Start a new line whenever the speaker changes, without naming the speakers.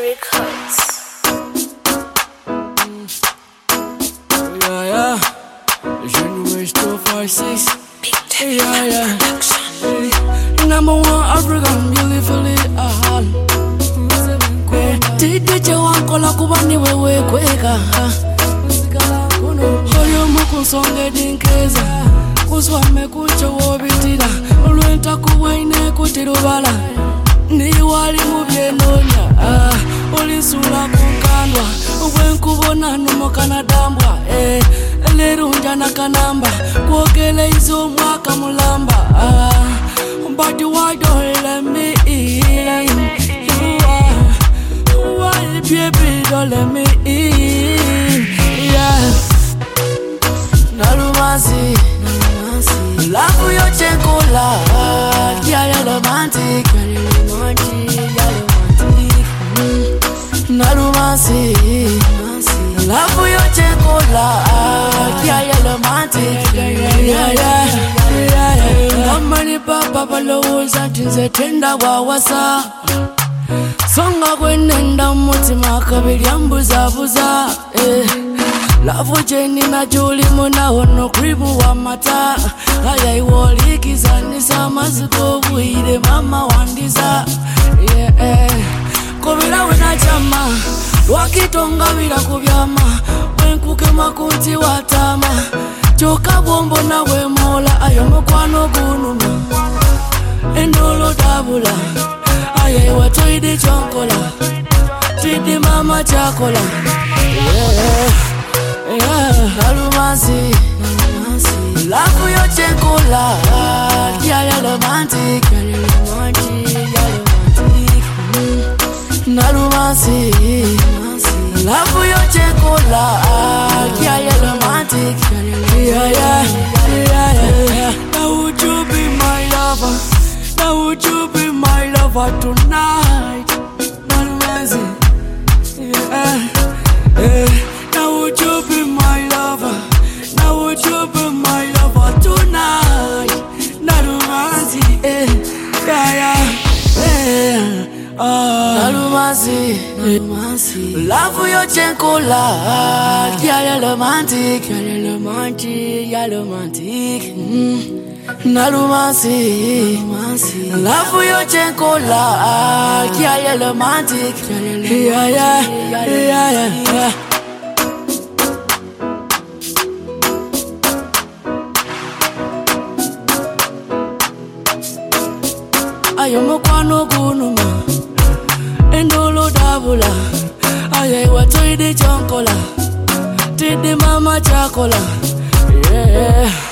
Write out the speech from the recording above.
Records.
Yeah, yeah. Je nous 256. Yeah, yeah. Number one African, beautifully. Titi wankola kubani wewe kweka. Hoyo mukusonge dinkeza. Kuswame kucho wobitira. Olwenta kuwaine kutirubala. Ni wali mubyenonya. Olisula kukandwa. Uwenkubona numokana dambwa. Lerunja na kanamba. Kuokele izo mwaka mulamba. But why don't let me in? Why baby don't let me in? Yeah. Nalumasi, love your chocolate. Yeah, you're romantic. Nalumasi, love your chocolate. Yeah, you're romantic. Yeah. Kamani papa paloza tinze tenda wawasa. Songa kwenenda mutima kabili ambuza. Love jeni na juli muna hono kribu wa mata. Haya iwolikiza nisa maziko buhide mama wandiza. Kubila wena chama wakitonga wila kubyama. Wenkuke makunti watama. Choka bombo na we mola. Ayo mkwano gunuma. Endolo tabula. Aye watoide chonkola. Tidi mama chakola. Nalumasi, love your chocolate. Yeah, you're romantic. Nalumasi, love your chocolate. Yeah, you're romantic. Yeah. Now would you be my lover? Now would you be my lover tonight? Nalumasi, yeah. Now would you be my lover? Now would you be my lover tonight? Nalumasi, yeah. Nalumasi, love your chocolate. Yeah, you're romantic. Nalumasi, love your chocolate. Yeah, you're romantic. Yeah. Ayo mkwano gunuma. Endolo dabula. Aye watoide chonkola. Tidi mama chakola. Yeah.